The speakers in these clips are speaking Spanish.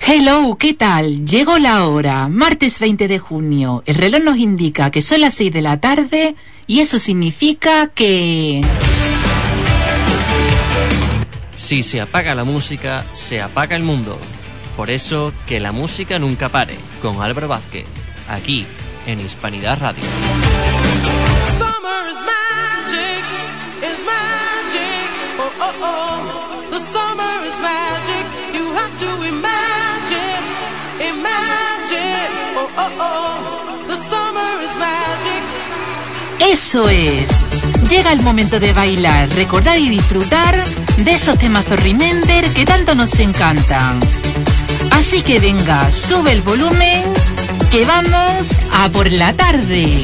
Hello, ¿qué tal? Llegó la hora, martes 20 de junio. El reloj nos indica que son las 6 de la tarde y eso significa que... Si se apaga la música, se apaga el mundo. Por eso, que la música nunca pare, con Álvaro Vázquez, aquí, en Hispanidad Radio. Summer is magic, oh, oh, oh. The summer is magic, you have to imagine, oh, oh, oh. The summer is magic. Eso es. Llega el momento de bailar, recordar y disfrutar de esos temazos Remember que tanto nos encantan. Así que venga, sube el volumen, que vamos a por la tarde.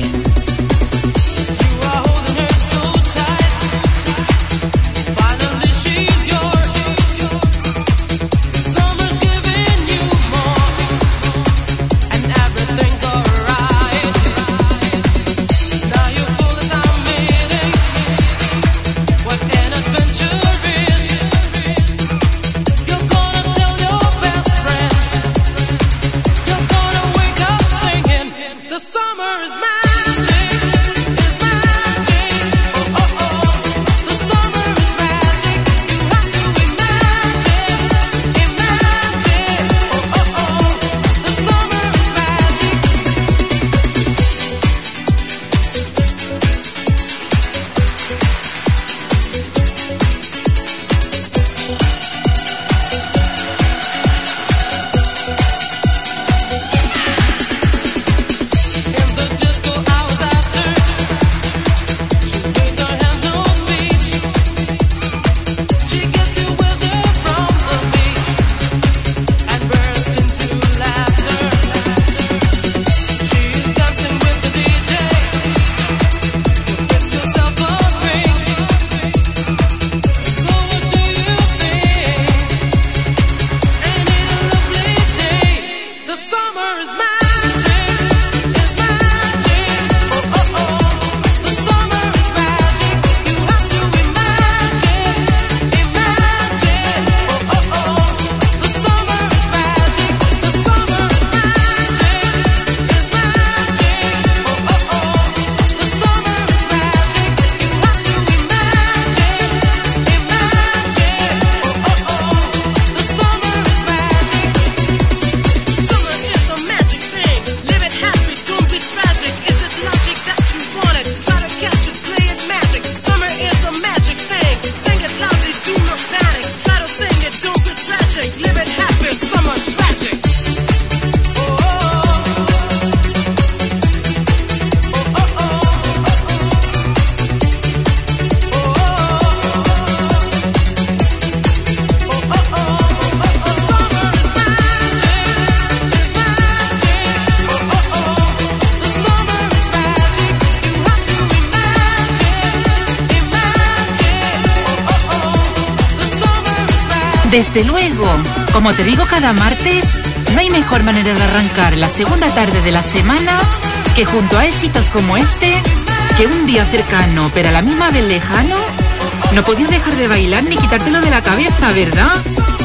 Desde luego, como te digo cada martes, no hay mejor manera de arrancar la segunda tarde de la semana que junto a éxitos como este, que un día cercano pero a la misma vez lejano, no podías dejar de bailar ni quitártelo de la cabeza, ¿verdad?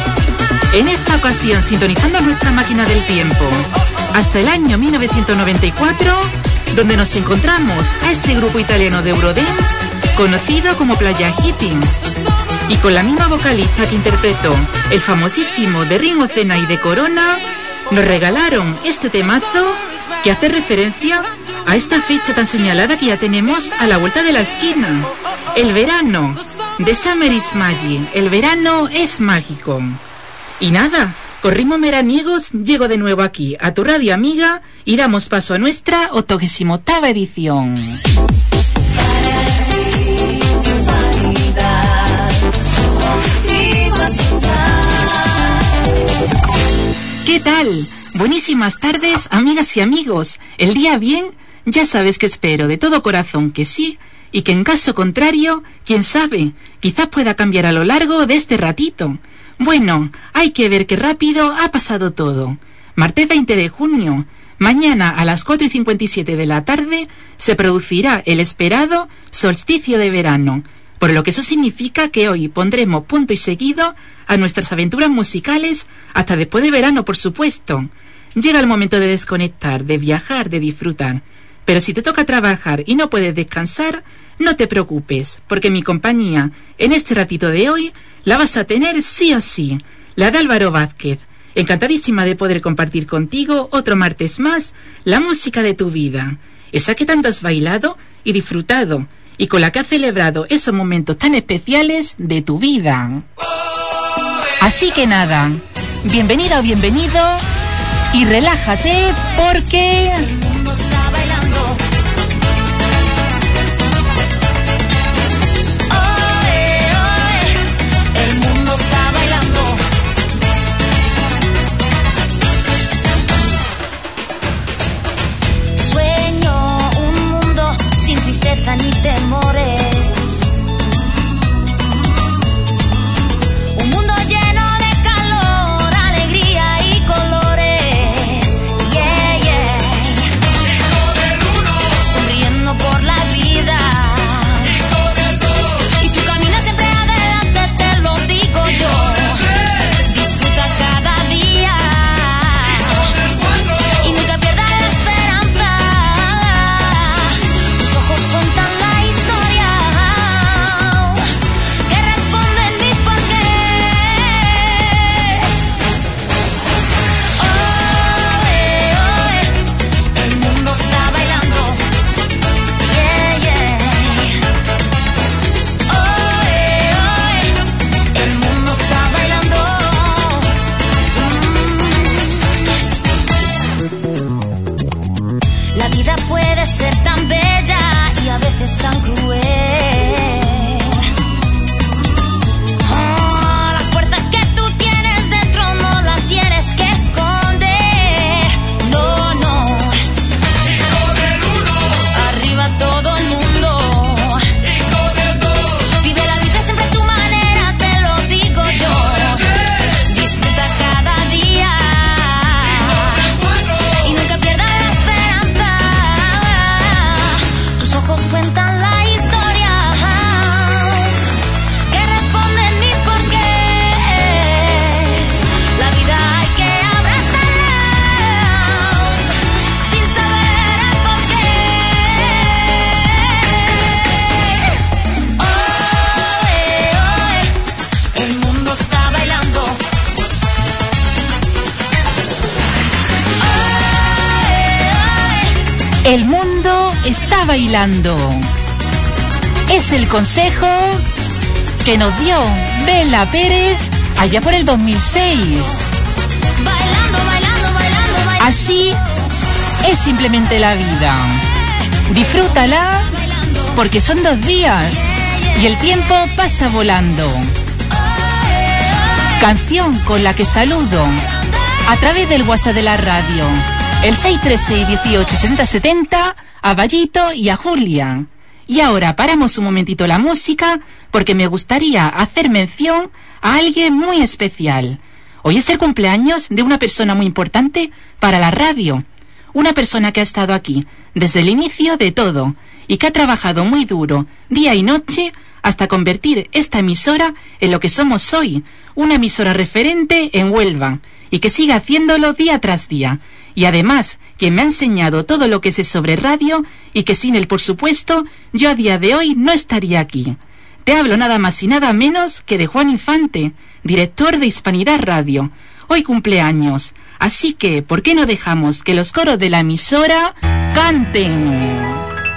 En esta ocasión, sintonizando nuestra máquina del tiempo hasta el año 1994, donde nos encontramos a este grupo italiano de Eurodance conocido como Playa Heating. Y con la misma vocalista que interpretó el famosísimo de Ringo Cena y de Corona, nos regalaron este temazo que hace referencia a esta fecha tan señalada que ya tenemos a la vuelta de la esquina. El verano, The Summer is Magic, el verano es mágico. Y nada, con ritmos veraniegos llego de nuevo aquí, a tu radio amiga, y damos paso a nuestra 88ª edición. ¿Qué tal? Buenísimas tardes, amigas y amigos. ¿El día bien? Ya sabes que espero de todo corazón que sí, y que en caso contrario, quién sabe, quizás pueda cambiar a lo largo de este ratito. Bueno, hay que ver qué rápido ha pasado todo. Martes 20 de junio, mañana a las 4:57 de la tarde, se producirá el esperado solsticio de verano, por lo que eso significa que hoy pondremos punto y seguido a nuestras aventuras musicales hasta después de verano, por supuesto. Llega el momento de desconectar, de viajar, de disfrutar. Pero si te toca trabajar y no puedes descansar, no te preocupes, porque mi compañía en este ratito de hoy la vas a tener sí o sí, la de Álvaro Vázquez. Encantadísima de poder compartir contigo otro martes más la música de tu vida, esa que tanto has bailado y disfrutado, y con la que has celebrado esos momentos tan especiales de tu vida. Así que nada, bienvenida o bienvenido y relájate porque... El mundo está bailando. Oe, oe, el mundo está bailando. Sueño un mundo sin tristeza ni temores. Un mundo lleno de calor, alegría y colores. Yeah, yeah. Hijo del uno. Sonriendo por la vida. Hijo del dos. Y tú caminas siempre adelante, te lo digo yo. Disfruta cada día. Hijo del cuatro. Y nunca pierdas la esperanza. Tus ojos cuentan la historia que responden mis porqués. Oe, oe, el mundo está bailando. Yeah, yeah. Oe, oe, el mundo está bailando. La vida puede ser tan bella y a veces tan cruel. Oh, la fuerza que tú tienes dentro no la tienes que esconder. No, no. Hijo del uno. Arriba todo el mundo. Hijo del dos. Vive la vida siempre a tu manera, te lo digo yo. Disfruta cada día. Hijo del cuatro. Y nunca pierdas la esperanza. Tus ojos cuentan la historia que responden mis porqués. La vida hay que abrazarla sin saber el porqué. Oe, oe, el mundo está bailando. Oe, oe. El mundo está bailando. Es el consejo que nos dio Bela Pérez allá por el 2006. Bailando, bailando, bailando, bailando. Así es simplemente la vida. Disfrútala porque son 2 días y el tiempo pasa volando. Canción con la que saludo a través del WhatsApp de la radio, el 636-1870, a Vallito y a Julia. Y ahora paramos un momentito la música porque me gustaría hacer mención a alguien muy especial. Hoy es el cumpleaños de una persona muy importante para la radio. Una persona que ha estado aquí desde el inicio de todo y que ha trabajado muy duro, día y noche, hasta convertir esta emisora en lo que somos hoy, una emisora referente en Huelva, y que sigue haciéndolo día tras día. Y además, quien me ha enseñado todo lo que sé sobre radio y que sin él, por supuesto, yo a día de hoy no estaría aquí. Te hablo nada más y nada menos que de Juan Infante, director de Hispanidad Radio. Hoy cumpleaños, así que, ¿por qué no dejamos que los coros de la emisora canten?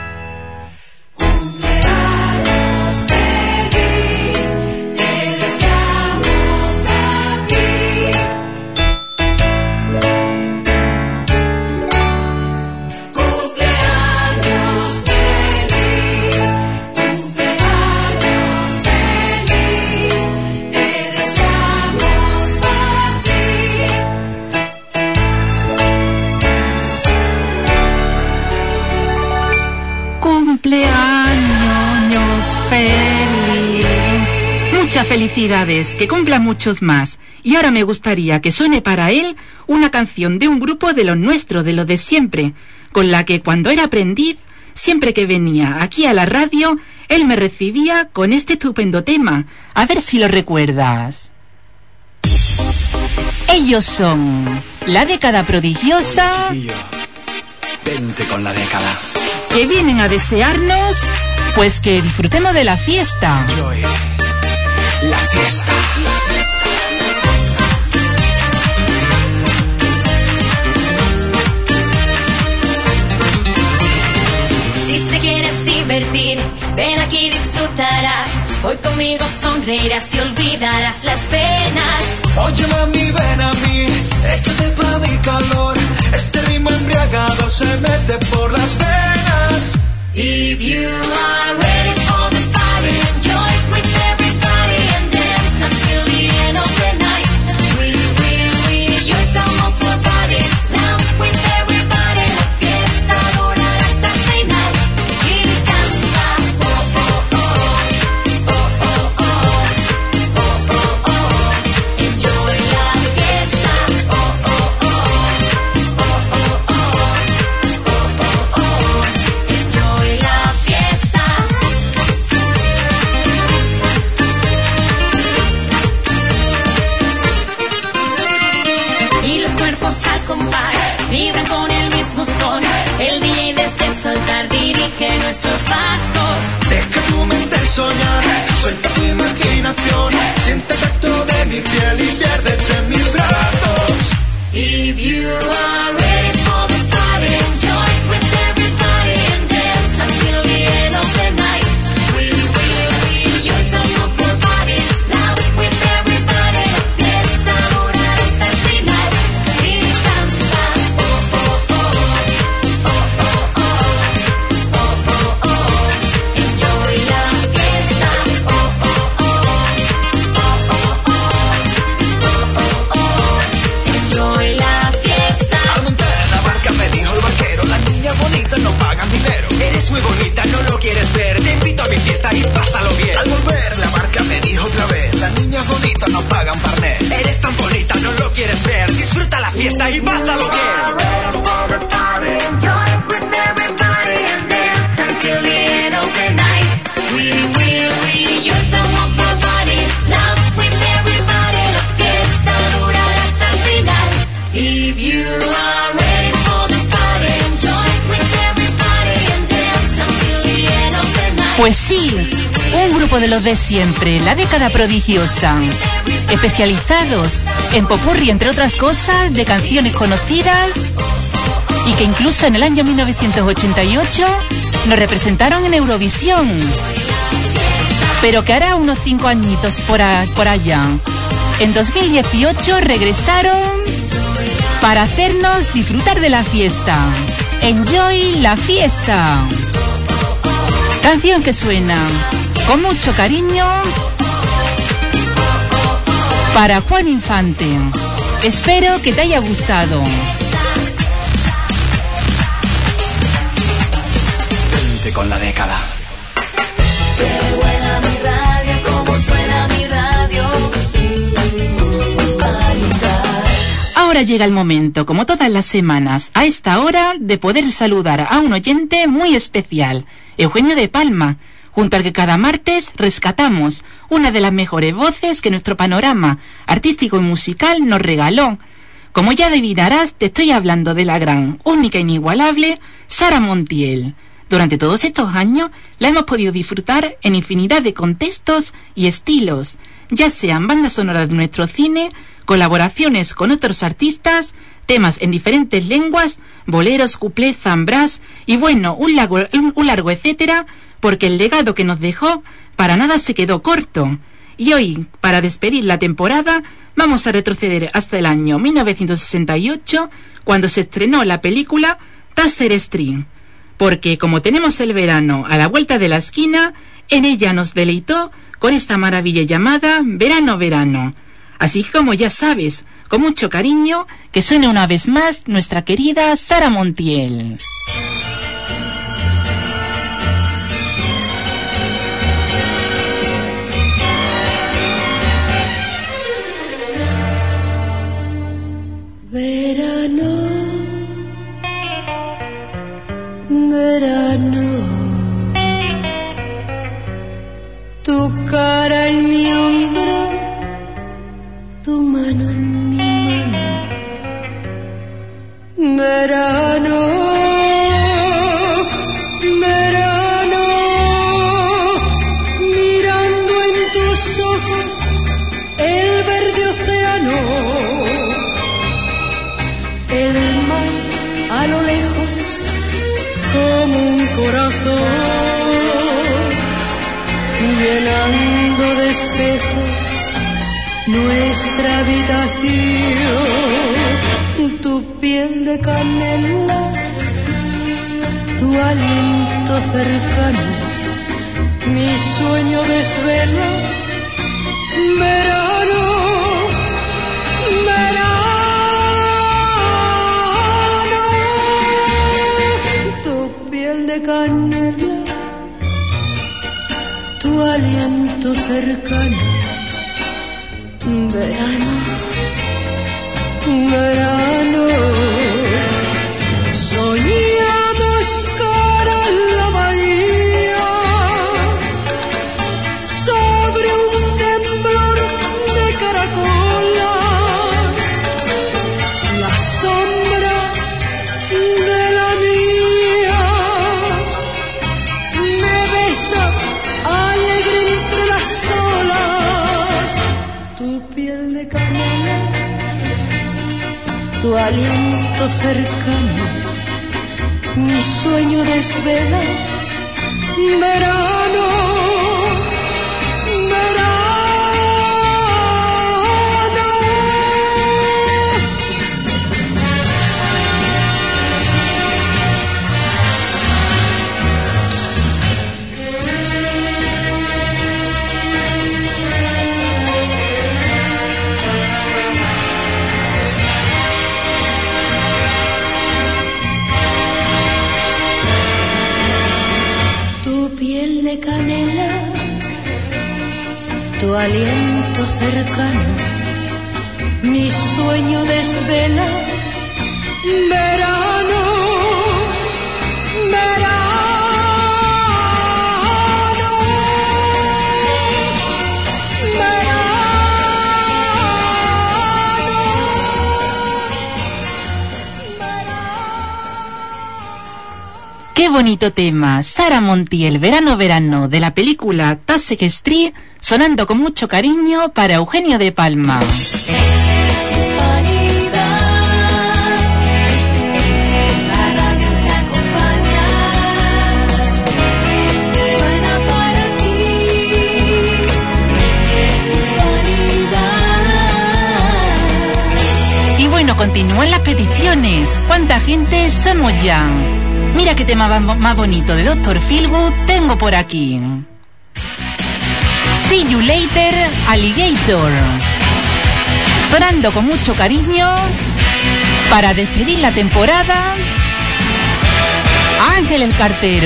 Muchas felicidades, que cumpla muchos más. Y ahora me gustaría que suene para él una canción de un grupo de los nuestros, de los de siempre, con la que cuando era aprendiz siempre que venía aquí a la radio, él me recibía con este estupendo tema. A ver si lo recuerdas. Ellos son la década prodigiosa. Vente con la década. Que vienen a desearnos, pues que disfrutemos de la fiesta. Joy, la fiesta. Si te quieres divertir, ven aquí y disfrutarás. Hoy conmigo sonreirás y olvidarás las penas. Oye mami, ven a mí, échate pa' mi calor. Este ritmo embriagado se mete por las venas. If you are ready for the party, enjoy with everybody and dance until the end of the night. You're someone for parties, now with everybody. La fiesta durará hasta el final. Y canta, oh, oh, oh, oh, oh, oh, oh, oh, oh. Enjoy la fiesta, oh, oh, oh, oh, oh, oh, oh, oh, oh. Enjoy la fiesta. Y los cuerpos al compás vibran con el mismo son. El DJ desde su altar dirige nuestros pasos. Deja tu mente soñar, suelta tu imaginación. Siente el tacto de mi piel y piérdete en mis brazos. If you are ready for the party, enjoy with everybody and dance until the end of the night. You're someone for parties, now with everybody. La fiesta durará hasta el final. Y canta, oh, oh, oh, oh, oh, oh, oh, oh, oh. Enjoy la fiesta, oh, oh, oh, oh, oh, oh, oh, oh. Enjoy la fiesta. Al montar en la barca me dijo el barquero, las niñas bonitas no pagan dinero. Eres muy bonita, no lo quieres ver, te invito a mi fiesta y pásalo bien. Al volver la barca me dijo otra vez, las niñas bonitas no pagan parné. Eres tan bonita, no lo quieres ver, disfruta la fiesta y pásalo bien. If you are ready for the party, enjoy with everybody and dance until the end of the night. Pues sí, un grupo de los de siempre, la década prodigiosa, especializados en popurrí, entre otras cosas, de canciones conocidas, y que incluso en el año 1988 nos representaron en Eurovisión, pero que hará unos 5 añitos por allá. En 2018 regresaron para hacernos disfrutar de la fiesta. Enjoy la fiesta. Canción que suena con mucho cariño para Juan Infante. Espero que te haya gustado. Vente con la década. Qué buena mi radio, cómo suena mi radio. Ahora llega el momento, como todas las semanas, a esta hora, de poder saludar a un oyente muy especial, Eugenio de Palma, junto al que cada martes rescatamos una de las mejores voces que nuestro panorama artístico y musical nos regaló. Como ya adivinarás, te estoy hablando de la gran, única e inigualable Sara Montiel. Durante todos estos años la hemos podido disfrutar en infinidad de contextos y estilos, ya sean bandas sonoras de nuestro cine, colaboraciones con otros artistas, temas en diferentes lenguas, boleros, cuplés, zambrás y bueno, un largo etcétera, porque el legado que nos dejó para nada se quedó corto. Y hoy, para despedir la temporada, vamos a retroceder hasta el año 1968, cuando se estrenó la película Taser Street, porque como tenemos el verano a la vuelta de la esquina, en ella nos deleitó con esta maravilla llamada Verano, Verano. Así que como ya sabes, con mucho cariño, que suene una vez más nuestra querida Sara Montiel. Verano, verano. verano, tu cara en mi hombro, tu mano en mi mano. Verano, verano, mirando en tus ojos el verde océano, el mar a lo lejos como un corazón, llenando de espejos nuestra habitación. Tu piel de canela, tu aliento cercano, mi sueño desvela. Verano, verano, tu piel de canela, tu aliento cercano. Verano, verano, soñamos cara en la bahía, sobre un temblor de caracolas, la sombra de la mía me besa alegre entre las olas, tu piel de canela, tu aliento cercano, mi sueño desvela. Verano, canela, tu aliento cercano, mi sueño desvela. Verano, verano, Qué bonito tema, Sara Montiel, Verano, Verano, de la película Task Street, sonando con mucho cariño para Eugenio de Palma. Y bueno, continúan las peticiones. ¿Cuánta gente somos ya? Mira qué tema más bonito de Dr. Feelgood tengo por aquí. See You Later, Alligator. Sonando con mucho cariño para despedir la temporada. Ángel el Cartero.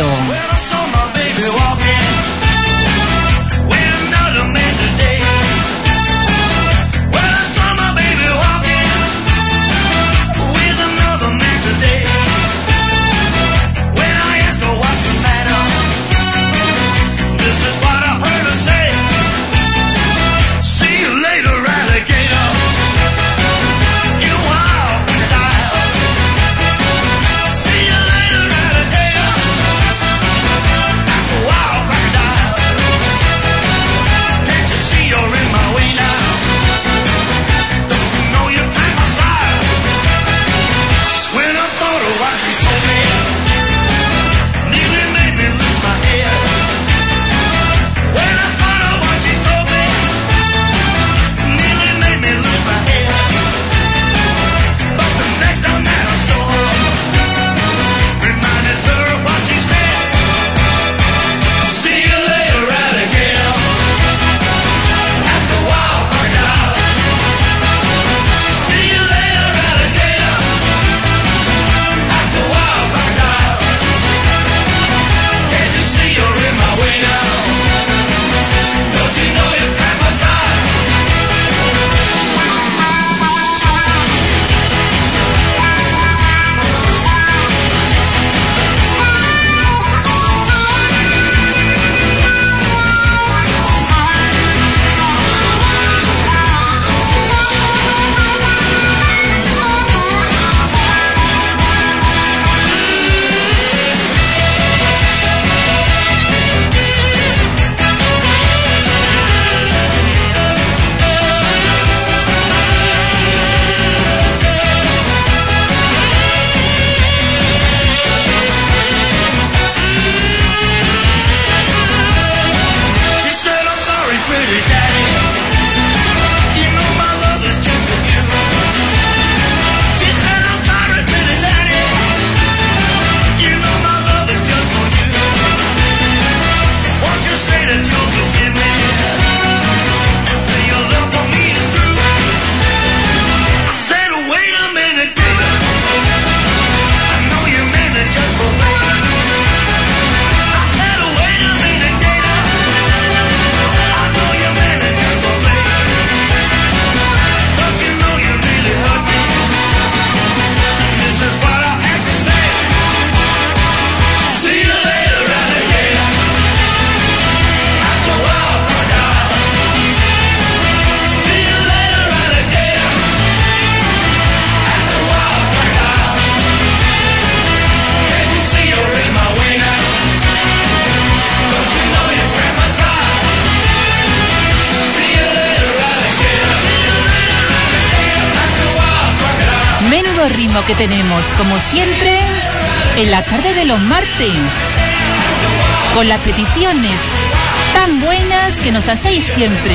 Wow! nuevo ritmo que tenemos, como siempre, en la tarde de los martes, con las peticiones tan buenas que nos hacéis siempre.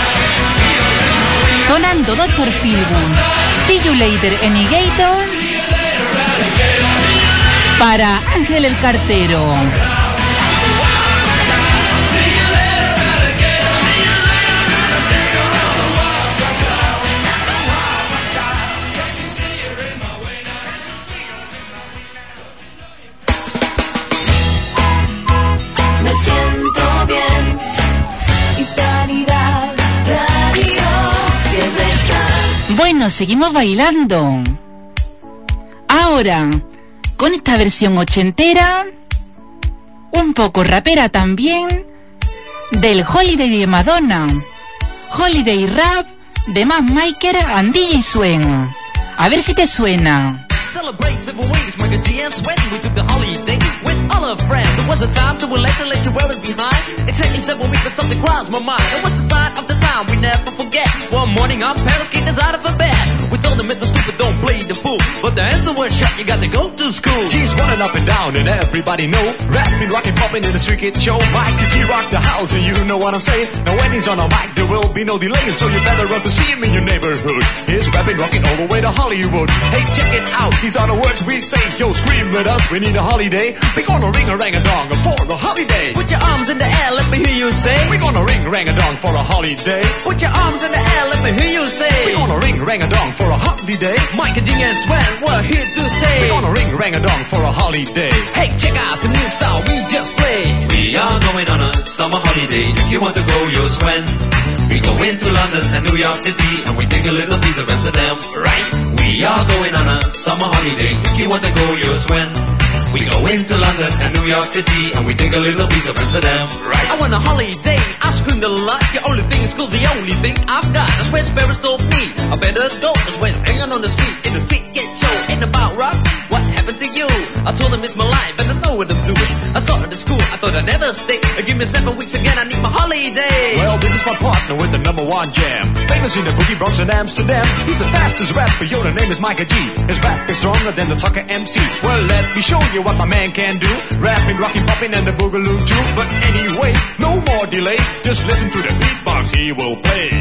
Sonando Dr. Feelgood, See You Later, Enigator, para Ángel el Cartero. Me siento bien. Hispanidad Radio siempre está. Bueno, seguimos bailando. Ahora, con esta versión ochentera, un poco rapera también, del Holiday de Madonna. Holiday Rap de Mac Michael and DJ Swen. A ver si te suena. Celebrate 7 weeks, Michael G and Sweat. We took the holiday with all our friends. It was a time to relax and let you wear it behind. Exactly 7 weeks, but something crossed my mind. It was the sign of the time we never forget. One morning, our parents kicked us out of a bed. We told them it was stupid, don't play the fool. But the answer was shut, you got to go to school. G's running up and down, and everybody know. Rapping, rocking, popping in the street kid show. Michael G rock the house, and you know what I'm saying. Now when he's on a mic, there will be no delay. So you better run to see him in your neighborhood. He's rapping, rocking all the way to Hollywood. Hey, check it out, these are the words we say. Yo, scream with us, we need a holiday. We gonna ring a rang a dong for a holiday. Put your arms in the air, let me hear you say. We gonna ring rang a dong for a holiday. Put your arms in the air, let me hear you say. We gonna ring rang a dong for a holiday. Michael G and Swen, we're here to stay. We gonna ring rang a dong for a holiday. Hey, check out the new style we just played. We are going on a summer holiday. If you want to go, you'll Swen. We go into London and New York City, and we take a little piece of Amsterdam, right? We are going on a summer holiday. If you want to go, you'll Swen. We go into London and New York City, and we take a little piece of Amsterdam, right? I want a holiday, I've screamed a lot. The only thing is cool, the only thing I've got. That's where Sparrows told me I better go. That's when hanging on the street, in the street get show. Ain't about rocks, what happened to you? I told them it's my life and I know what I'm doing. I saw it at school, I thought I'd never stay. Give me 7 weeks again, I need my holiday. Well, this is my partner with the #1 jam. Famous in the boogie Bronx and Amsterdam. He's the fastest rapper, yo, the name is Michael G. His rap is stronger than the soccer MC. Well, let me show you what my man can do. Rapping, rocking, popping, and the boogaloo too. But anyway, no more delay. Just listen to the beatbox he will play.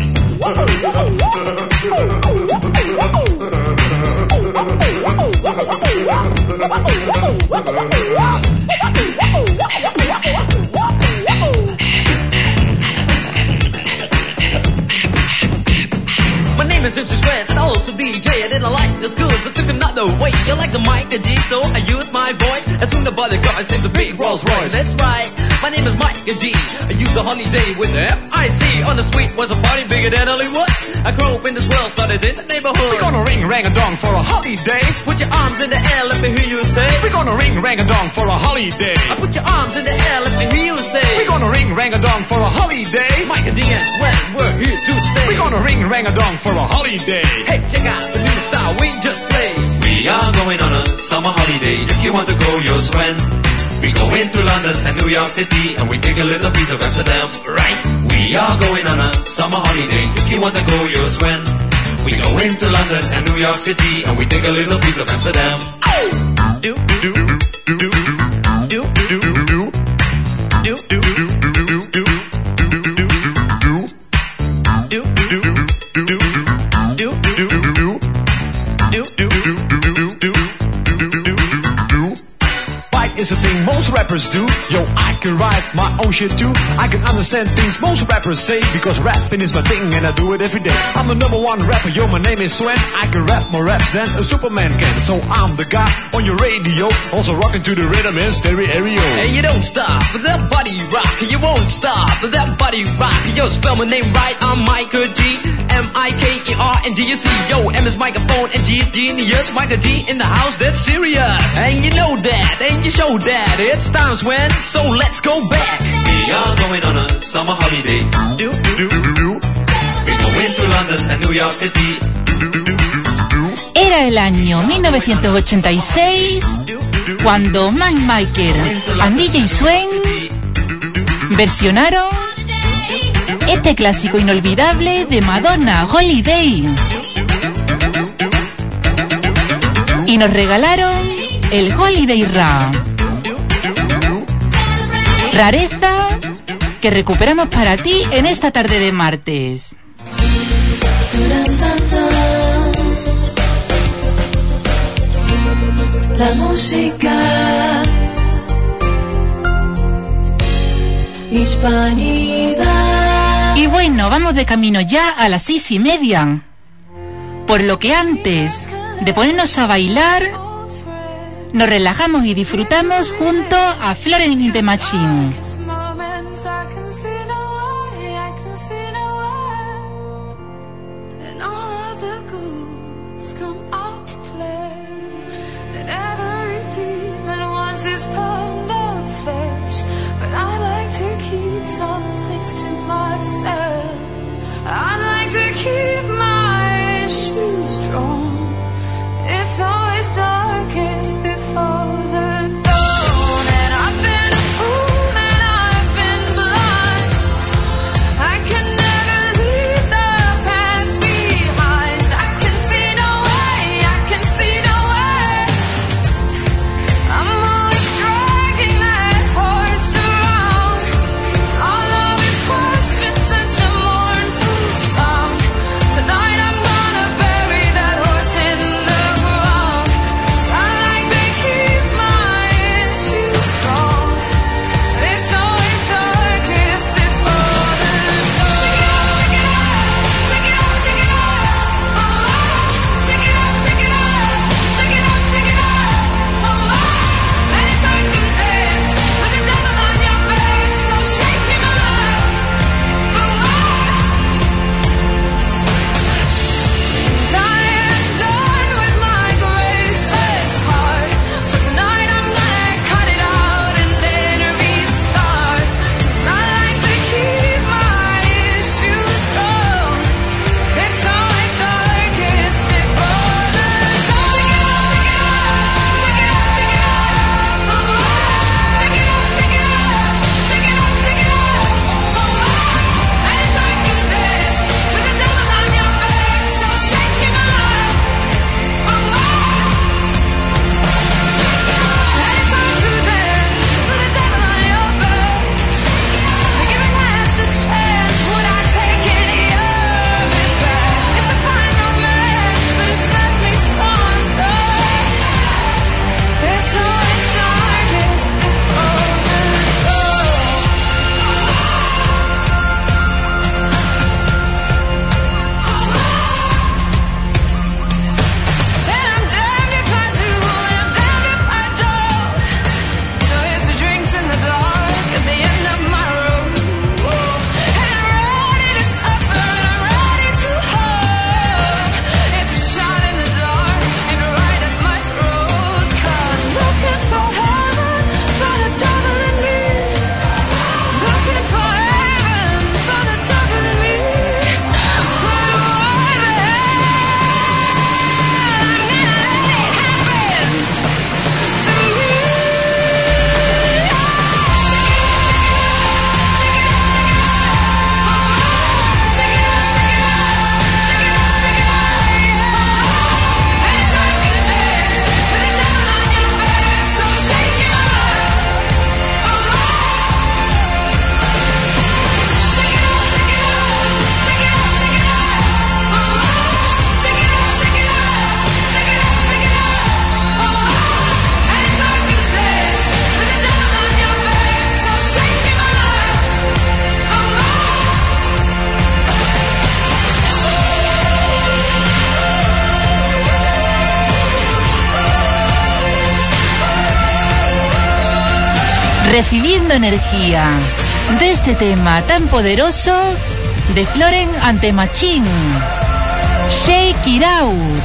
My name is Simpson Swen and also DJ. I didn't like the school, so took another way. You like the Michael G, so I used my voice. As soon as the bodyguards named the big Rolls Royce. That's right, my name is Michael G. I used the holiday with the F-I-C. On the street was a party bigger than Hollywood. I grew up in this world, started in the neighborhood. We're gonna ring rang a dong for a holiday. Put your arms in the air, let me hear you say. We're gonna ring rang a dong for a holiday. I put your arms in the air, let me hear you say. We're gonna ring rang a dong for a holiday. Michael D and Swen, we're here to stay. We're gonna ring rang a dong for a holiday. Hey, check out the new style we just played. We are going on a summer holiday. If you want to go, you'll Swen. We go into London and New York City, and we take a little piece of Amsterdam, right? We are going on a summer holiday. If you want to go, you'll Swen. We go into London and New York City, and we take a little piece of Amsterdam. Do, do, do, do, do, do, do, do, do, do, do. Is a thing most rappers do. Yo, I can write my own shit too. I can understand things most rappers say, because rapping is my thing and I do it every day. I'm the #1 rapper, yo, my name is Swen. I can rap more raps than a Superman can. So I'm the guy on your radio, also rocking to the rhythm in stereo. And you don't stop for that body rock. You won't stop for that body rock. Yo, spell my name right, I'm Michael G. M-I-K-E-R-N-G-U-C. Yo, M is microphone and G is genius. Michael G in the house, that's serious. And you know that, and you show that. It's time, Swen, so let's go back. We are going on a summer holiday. Do, do, do, do. We go into London and New York City. Era el año 1986 cuando Mac Michael and DJ Swen versionaron este clásico inolvidable de Madonna, Holiday. y nos regalaron el Holiday Ra. Rareza que recuperamos para ti en esta tarde de martes. La música, Hispanidad. Y bueno, vamos de camino ya a las 6:30. Por lo que antes de ponernos a bailar, nos relajamos y disfrutamos junto a Florence and the Machine. His pound of flesh, but I like to keep some things to myself. I like to keep my shoes drawn. It's always darkest before the dawn, and I've been a fool and I've been blind. I can never leave the past behind. I can see no way, I can see no way. I'm dragging that horse around. All of his questions, such a mournful song. Tonight I'm gonna bury that horse in the ground. 'Cause I like to keep my issues strong. It's always darkest before the dawn. Check it out, check it out, check it out, check it out, check it out, check it out, check it out. And it's hard to dance with the devil on your back, so shake him out. I am done with my graceless heart, so tonight I'm gonna cut it out and then restart. 'Cause I like to keep my issues strong. It's always darkest before the dawn. Check it out, check it out, check it out, check it out. Check it out, check it out, check it out, check it out. And it's hard to dance with the devil on your back, so shake him out. And it's hard to dance with the devil on your back. Given half the chance, would I take any of it back? It's a fine romance, but it's left me scorned. It's always darkest before the dawn. And I'm damned if I do, and I'm damned if I don't. So here's to drinks in the dark at the end of my road. And I'm ready to suffer, and I'm ready to hurt. It's a shot in the dark and right at my throat. 'Cause looking for heaven for the devil in me. Looking for heaven for the devil in me. But why the hell I'm gonna let it happen to me? Check it out, check it out, check it out, check it out. And it's hard to dance with the devil on your back, so shake it out. Check it out, check it out, check it out, check it out. Check it out, check it out, check it out, check it out. And it's hard to dance with the devil on your back, so shake him out. Recibiendo energía de este tema tan poderoso de Florence and the Machine. Shake It Out.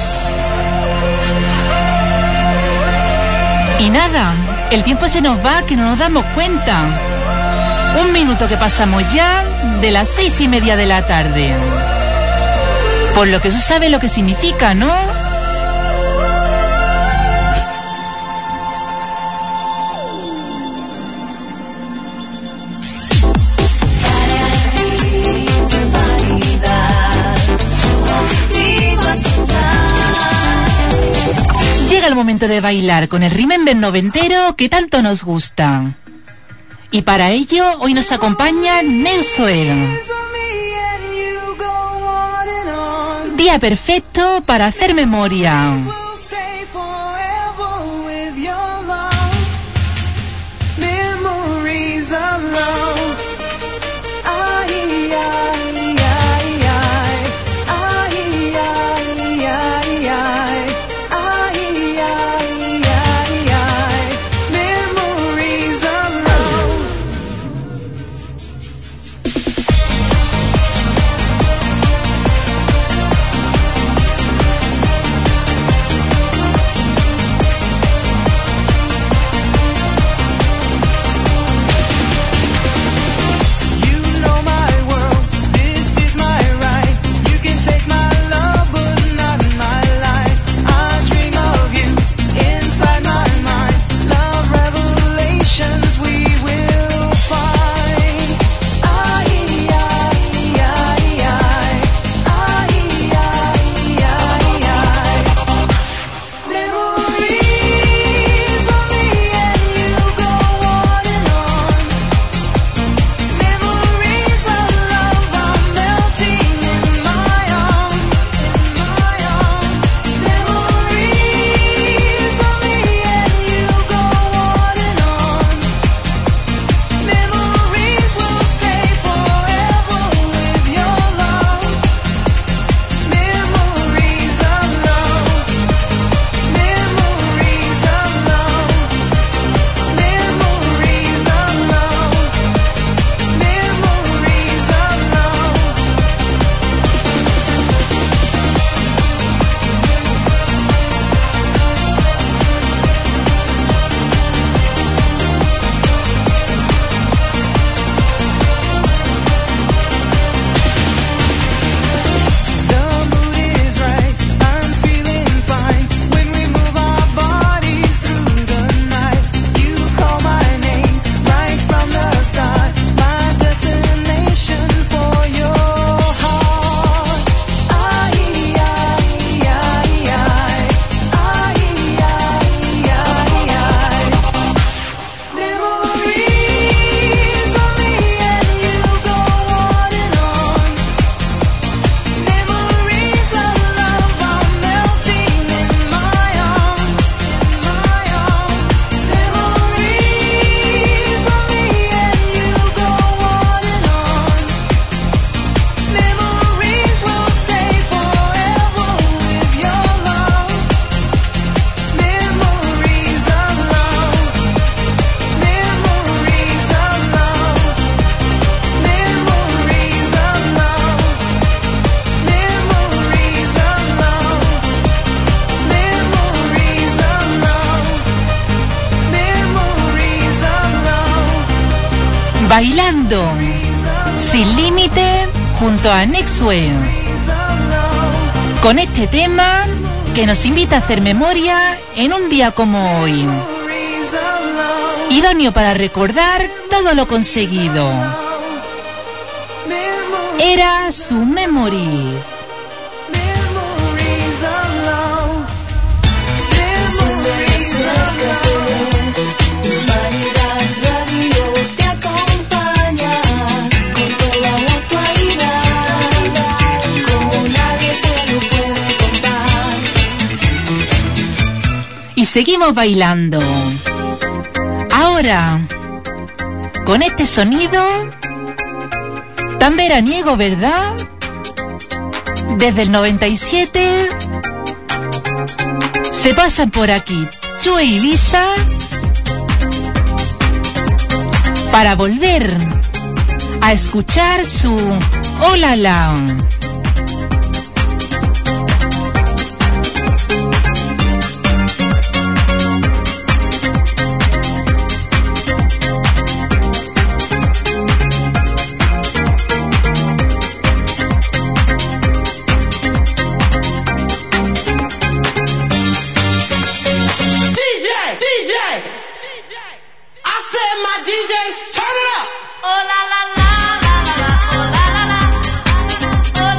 Y nada, el tiempo se nos va que no nos damos cuenta. 1 minuto que pasamos ya de las 6:30 de la tarde. Por lo que eso sabe lo que significa, ¿no? Hispanidad, contigo a sonar. llega el momento de bailar con el remember noventero que tanto nos gusta. Y para ello, hoy nos acompaña Neusoel. Día perfecto para hacer memoria. Bailando sin límite junto a Nexwell, con este tema que nos invita a hacer memoria en un día como hoy, idóneo para recordar todo lo conseguido. Era su Memories. Y seguimos bailando. Ahora, con este sonido tan veraniego, ¿verdad? Desde el 97 se pasan por aquí Chue y Ibiza para volver a escuchar su Hola La. Oh la la la la la la la la.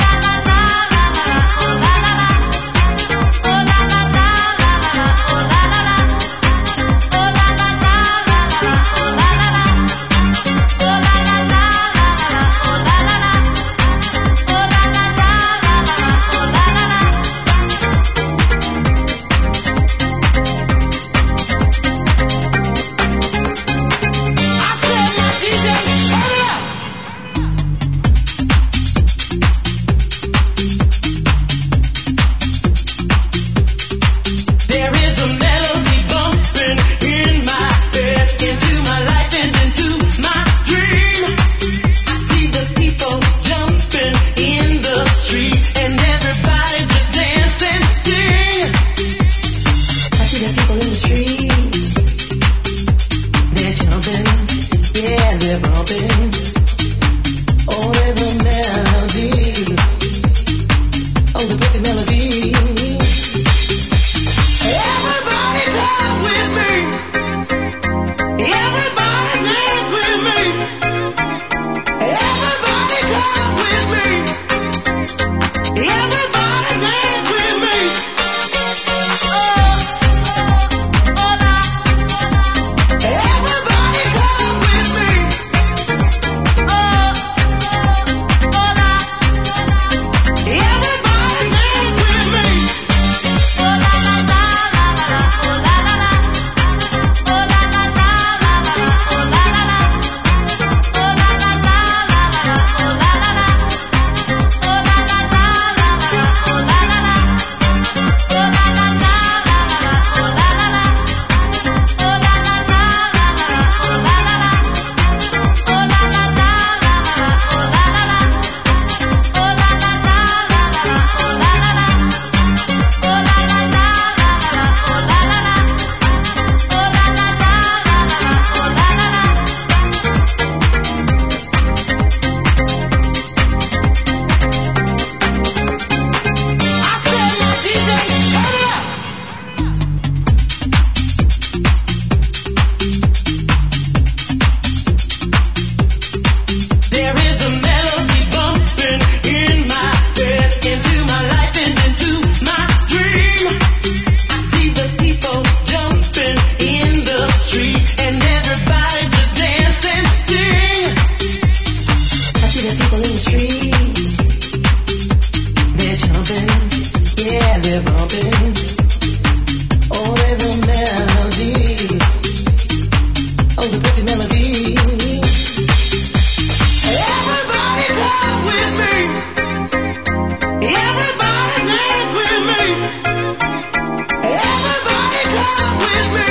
with me.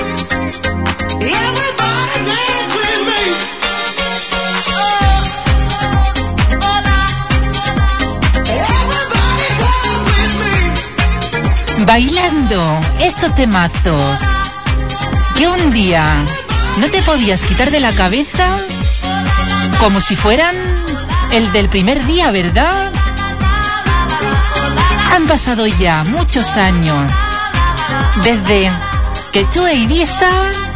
Everybody dance with me. Everybody come with me. Bailando estos temazos que un día no te podías quitar de la cabeza, como si fueran el del primer día, ¿verdad? Han pasado ya muchos años desde que Chue Ibiza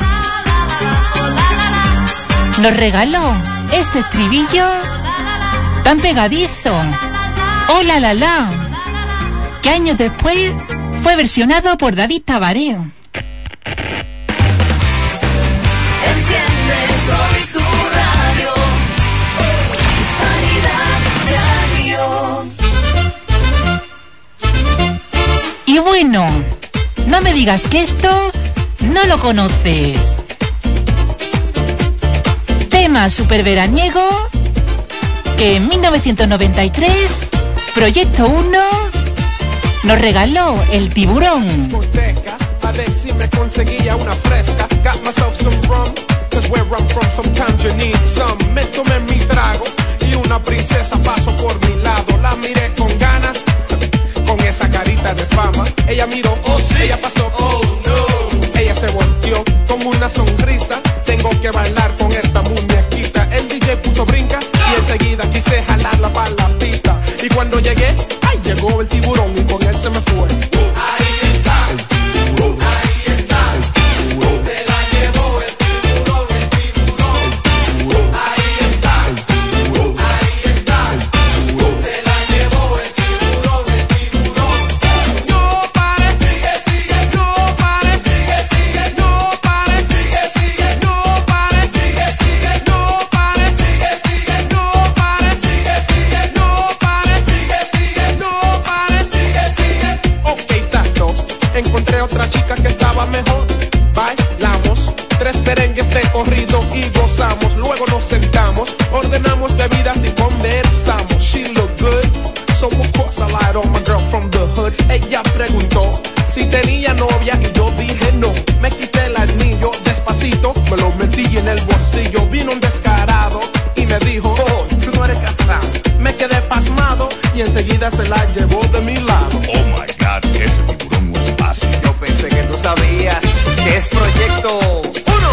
nos regaló este estribillo tan pegadizo, oh la la la, que años después fue versionado por David Tabaré. Enciende Soy tu radio. Hispanidad Radio. Y bueno, no me digas que esto no lo conoces. Tema super veraniego que en 1993 Proyecto 1 nos regaló El Tiburón. A ver si me conseguía una fresca. Got myself some rum, cause where I'm from sometimes you need some. Me tomé mi trago y una princesa pasó por mi lado. La miré con ganas, con esa carita de fama. Ella miró, oh sí, ella pasó, oh no. Ella se volteó con una sonrisa. Tengo que bailar con esa muñequita. El DJ puso brinca y enseguida quise jalarla para la pista. Y cuando llegué, ay, llegó el tiburón y con él se me fue. Ahí está el tiburón, ahí está el tiburón. Se la llevó el tiburón, el tiburón, el tiburón. Ahí está el tiburón, ahí está el tiburón. Se la llevó el tiburón, el tiburón. No pare, sigue, sigue, no pare, sigue, sigue, no pare, sigue, sigue, no pare, sigue, sigue, no pare, sigue, sigue, no pare, sigue, sigue, no pare, sigue, sigue, no pare, sigue, sigue. Ok, tato, encontré otra chica que estaba mejor. Bailamos 3 merengues de corrido y gozamos. Luego nos sentamos, ordenamos bebidas y conversamos. She looked good, so of course I lied on my girl from the hood. Ella preguntó si tenía novia y yo dije no. Me quité el anillo despacito, me lo metí en el bolsillo. Vino un descarado y me dijo, oh, tú no eres casado. Me quedé pasmado y enseguida se la llevó de mi lado. Oh my God, ese tiburón no es fácil. Yo pensé que tú sabías que es Proyecto 1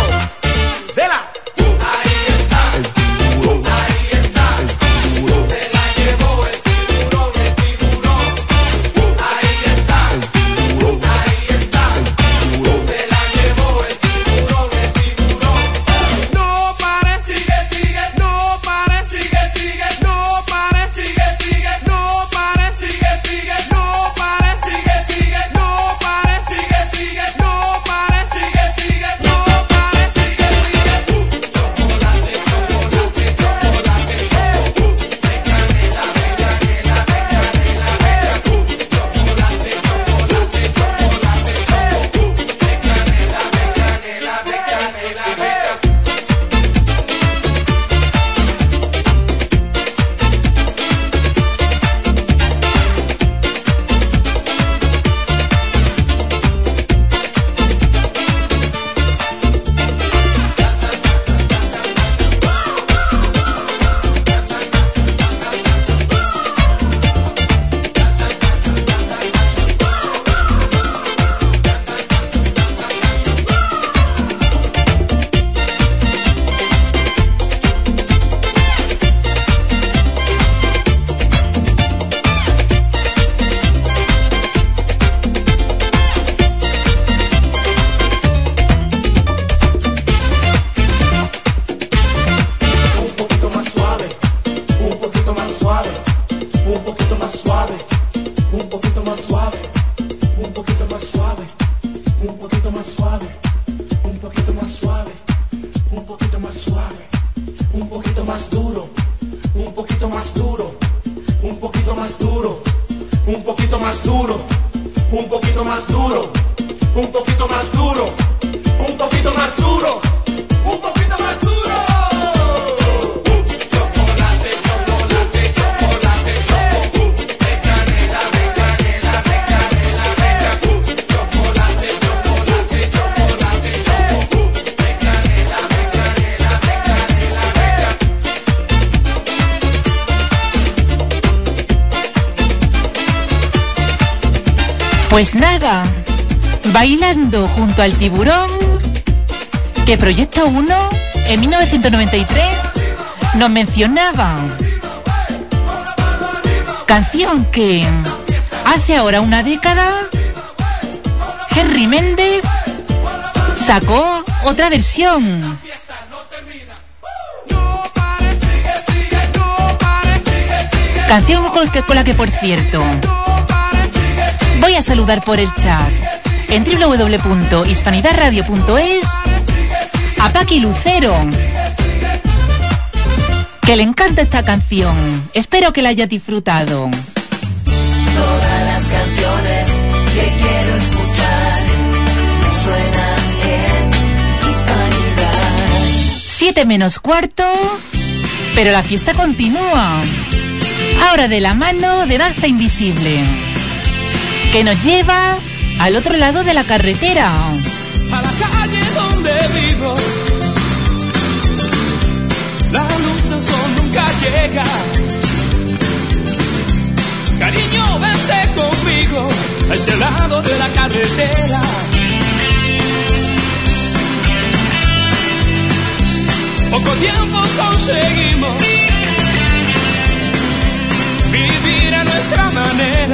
de la. Ahí está el tiburón, ahí está el tiburón. Se la llevó el tiburón, el tiburón. Ahí está el tiburón, ahí está el tiburón. Se la llevó el tiburón, el tiburón. No pare, sigue, sigue, no pare, sigue, sigue, no pare, sigue, sigue, no pare, sigue, sigue, no pare, sigue, sigue, no pare, sigue, sigue, no pare, sigue, sigue, no pare, sigue, sigue. Chocolate, chocolate, chocolate, chocolate, de canela, de canela, de canela, chocolate, chocolate, chocolate, chocolate, de canela, de canela, de canela. Pues nada, bailando junto al Tiburón, que Proyecto 1 en 1993 nos mencionaba. Canción que hace ahora una década Henry Méndez sacó otra versión. Canción con la que, por cierto, voy a saludar por el chat en www.hispanidadradio.es a Paqui Lucero, que le encanta esta canción. Espero que la hayas disfrutado. Todas las canciones que quiero escuchar suenan en Hispanidad. 7:45, pero la fiesta continúa. Ahora de la mano de Danza Invisible, que nos lleva al otro lado de la carretera. A la calle donde vivo, la luz del sol nunca llega. Cariño, vente conmigo a este lado de la carretera. Poco tiempo conseguimos vivir a nuestra manera.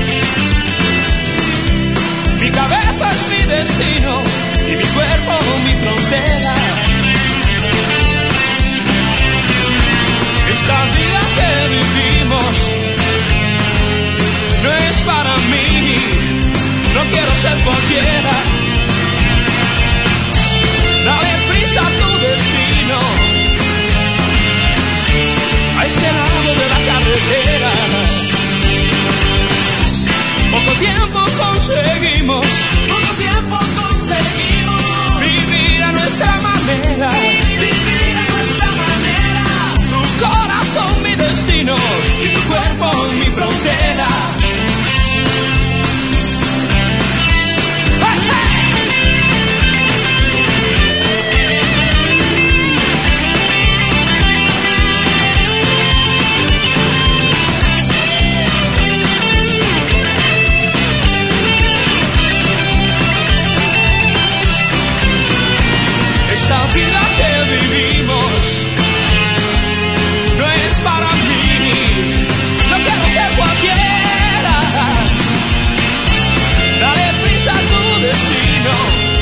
Mi cabeza es mi destino y mi cuerpo mi frontera. Esta vida que vivimos no es para mí, no quiero ser cualquiera. Dale prisa a tu destino, a este lado de la carretera. Poco tiempo conseguimos vivir a nuestra manera. Tu corazón mi destino y tu cuerpo mi frontera. Esta vida que vivimos no es para mí, no quiero ser cualquiera. Dale prisa a tu destino,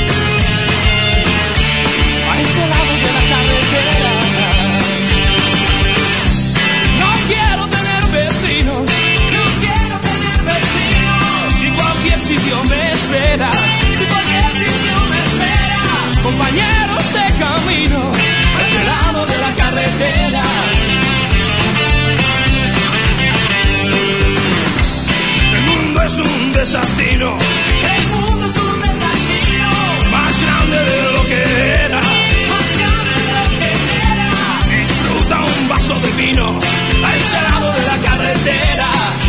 a este lado de la carretera. No quiero tener vecinos, si cualquier sitio me espera, compañeros de camino a este lado de la carretera. El mundo es un desafío, más grande de lo que era. Disfruta un vaso de vino a este lado de la carretera.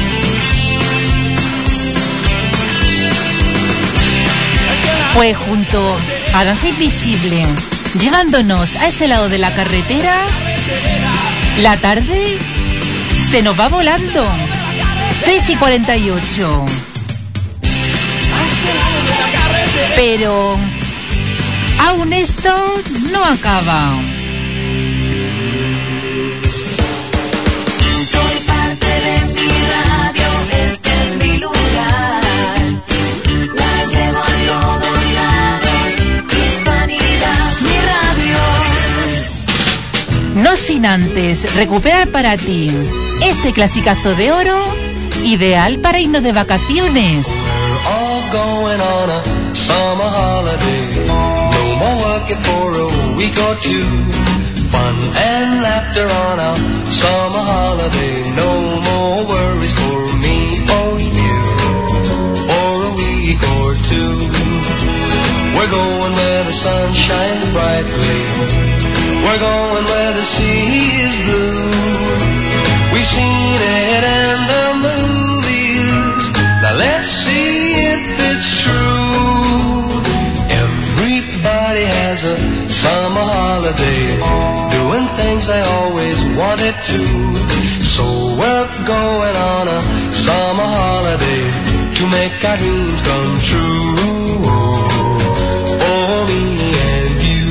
Pues junto a Danza Invisible, llevándonos a este lado de la carretera, la tarde se nos va volando. 6:48. Pero aún esto no acaba. Soy parte de mi radio, este es mi lugar. La llevo a todos lados, Hispanidad, mi radio. No sin antes recuperar para ti este clasicazo de oro, ideal para irnos de vacaciones. All going on a summer holiday. No more working for a week or two. Fun and laughter on a summer holiday. No more worries for me or you. For a week or two. We're going where the sun shines brightly. We're going where the sea is blue. We've seen it in the movies. Now let's see if it's true. Everybody has a summer holiday, doing things they always wanted to. So we're going on a summer holiday to to make our dreams come true. Oh, me and you.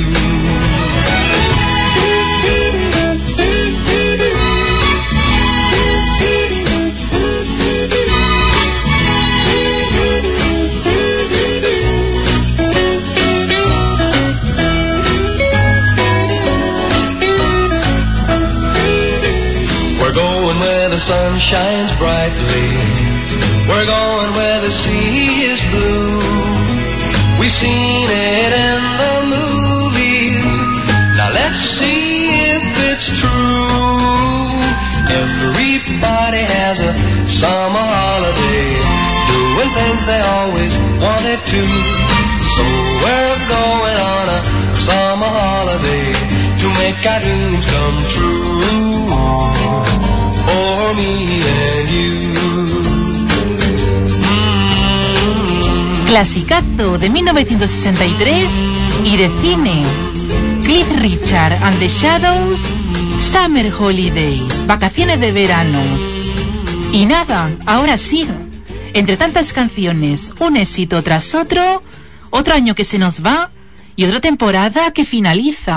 We're going where the sun shines brightly. We're going where the sea is blue. We've seen it in the movies. Now let's see if it's true. Everybody has a summer holiday, doing things they always wanted to. So we're going on a summer holiday to make our dreams come true. For me and you. Clasicazo de 1963 y de cine. Cliff Richard and the Shadows, Summer Holidays, vacaciones de verano. Y nada, ahora sí, entre tantas canciones, un éxito tras otro, otro año que se nos va y otra temporada que finaliza.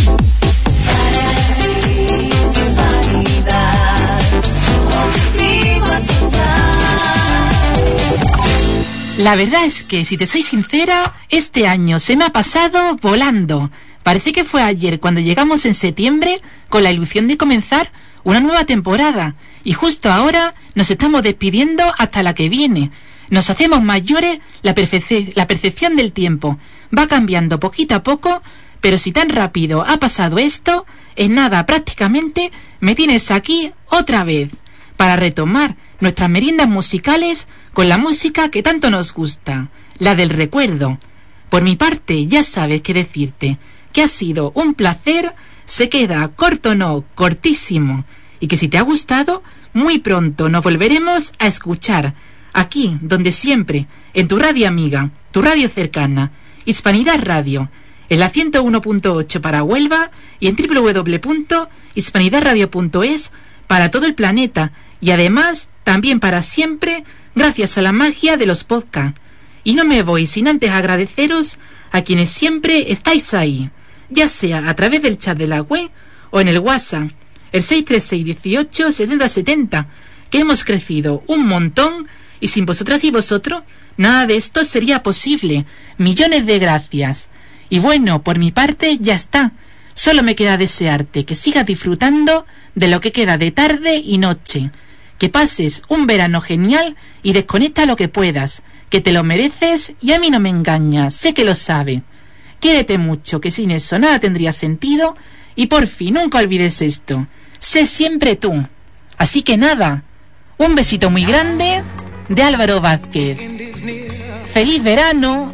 La verdad es que, si te soy sincera, este año se me ha pasado volando. Parece que fue ayer cuando llegamos en septiembre con la ilusión de comenzar una nueva temporada. Y justo ahora nos estamos despidiendo hasta la que viene. Nos hacemos mayores, la percepción del tiempo va cambiando poquito a poco, pero si tan rápido ha pasado esto, en nada prácticamente me tienes aquí otra vez, para retomar nuestras meriendas musicales con la música que tanto nos gusta, la del recuerdo. Por mi parte, ya sabes qué decirte, que ha sido un placer, se queda corto no, cortísimo, y que si te ha gustado, muy pronto nos volveremos a escuchar, aquí, donde siempre, en tu radio amiga, tu radio cercana, Hispanidad Radio, en la 101.8 para Huelva y en www.hispanidadradio.es para todo el planeta, y además también para siempre gracias a la magia de los podcasts. Y no me voy sin antes agradeceros a quienes siempre estáis ahí, ya sea a través del chat de la web o en el WhatsApp, el 636187070, que hemos crecido un montón y sin vosotras y vosotros nada de esto sería posible. Millones de gracias. Y bueno, por mi parte ya está. Solo me queda desearte que sigas disfrutando de lo que queda de tarde y noche. Que pases un verano genial y desconecta lo que puedas, que te lo mereces y a mí no me engañas, sé que lo sabes. Quiérete mucho, que sin eso nada tendría sentido, y por fin nunca olvides esto, sé siempre tú. Así que nada, un besito muy grande de Álvaro Vázquez. ¡Feliz verano!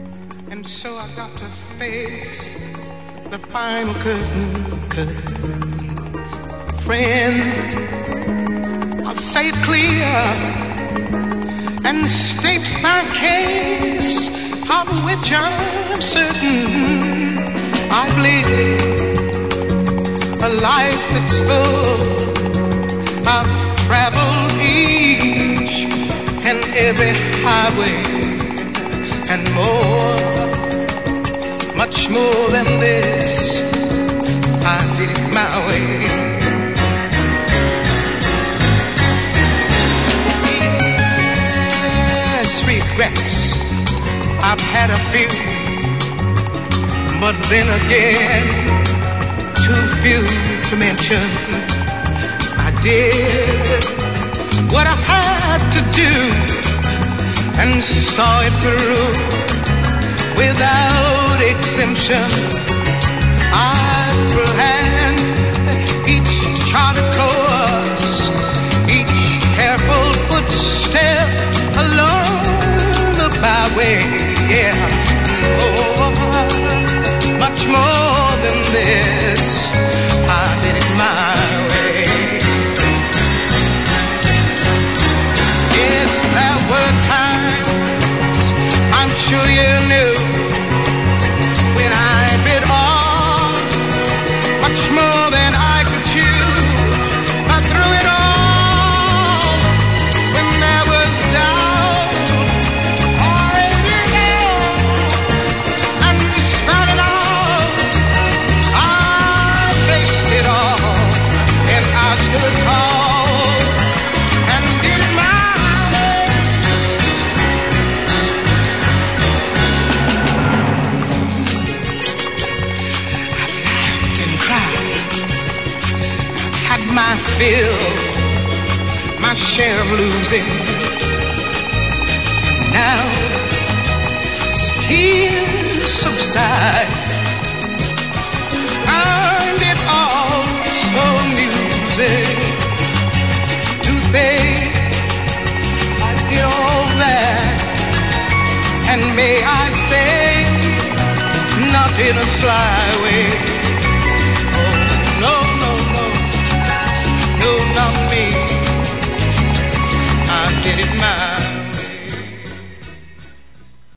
The final curtain. Friends, I'll say it clear and state my case, of which I'm certain. I've lived a life that's full. I've traveled each and every highway and more. Much more than this, I did it my way. Yes, regrets, I've had a few, but then again, too few to mention. I did what I had to do and saw it through without exemption. I planned each charted course, each careful footstep along the byway. Yeah, oh, much more than this, I did it my way. Yes, there were times, I'm sure you knew, when I bid filled my share of losing. Now tears subside. Find it all so amusing to think I did all that, and may I say, not in a sly